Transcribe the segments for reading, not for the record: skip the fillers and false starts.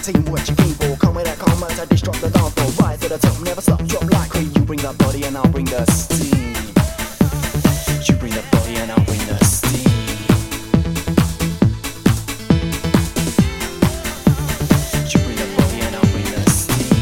team what you came for. Come with that combat, I disrupt the dance floor. Rise to the top, never stop, drop like cream. You bring the body and I'll bring the steam. You bring the body and I'll bring the steam. You bring the body and I'll bring the steam.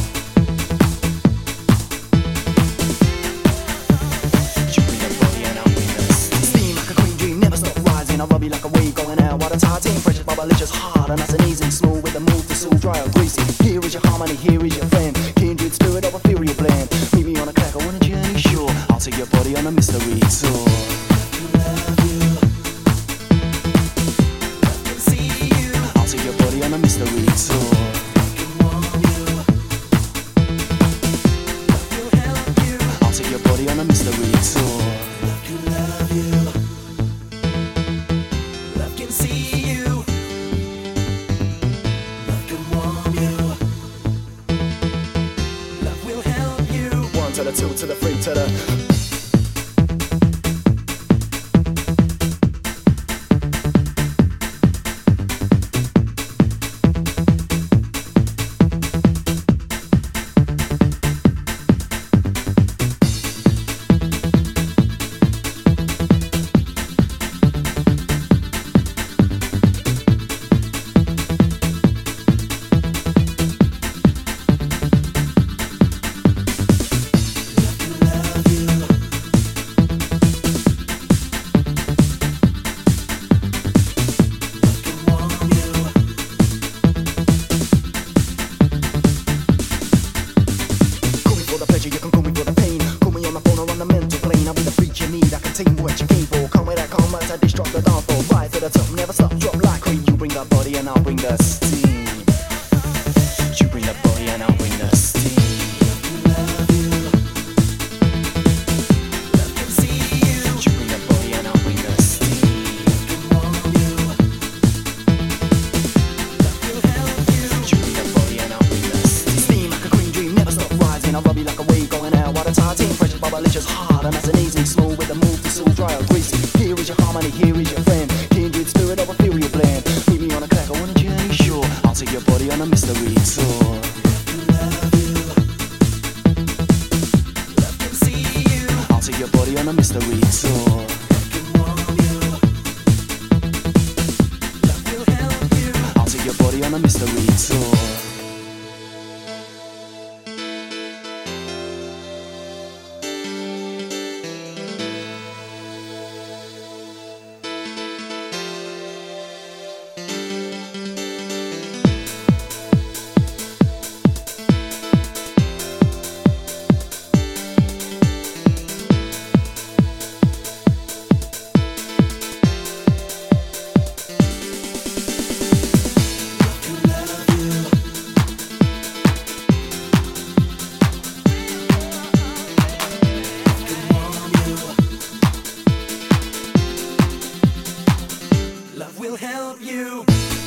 You bring the body and I'll bring the steam. Steam like a green dream, never stop rising. I'll rub you like a wave going out while the entire team precious, bubblicious, hard and nice and easy, smooth with the move to soul, dry or greasy. Here is your harmony, here is your friend. Kindred spirit of a fury blend. Meet me on a crack, I want a journey, sure. I'll take your body on a mystery tour. I'll take your body on a mystery tour. I'll take your body on a mystery tour. Love can love you. Love can see you. Love can warm you. Love will help you. 1 to the 2 to the 3 to the you can call me for the pain. Call me on the phone or on the mental plane. I'll be the freak you need, I can take what you came for. Come with that combat, I disrupt the dance floor. Rise to the top, never stop, drop like cream. You bring the body and I'll bring the steam. You bring the body and I'll bring the steam. Love can see you. You bring the body and I'll bring the steam. Love can warm you. Love will help you. You bring the body and I'll bring the steam. Steam like a green dream, never stop rising. I'll rub you like a wave going out while the entire team precious, bubblicious, hard and nice and easy, smooth with the move to soul, dry or greasy. Here is your harmony, here is your friend. Kindred spirit of a fury blend. Meet me on a crack, I want a journey, sure. I'll take your body on a mystery tour. Love you. Love can see you. I'll take your body on a mystery tour. Love can warm you. Love will help you. I'll take your body on a mystery tour. Love will help you.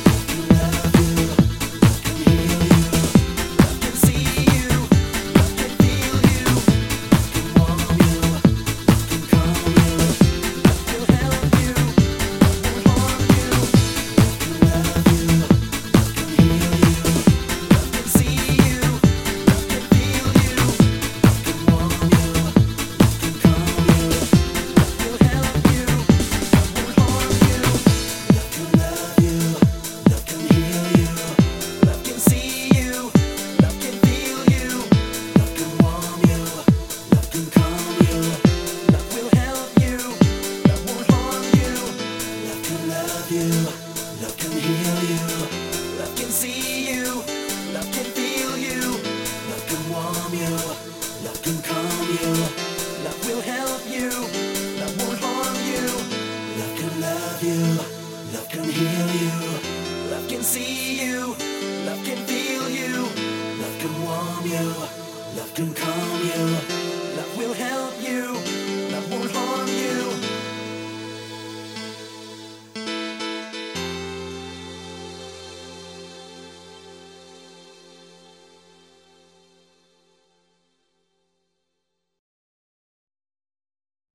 Love can heal you. Love can see you. Love can feel you. Love can warm you. Love can calm you. Love will help you. Love won't harm you. Love can love you. Love can heal you. Love can see you. Love can feel you. Love can warm you. Love can calm you.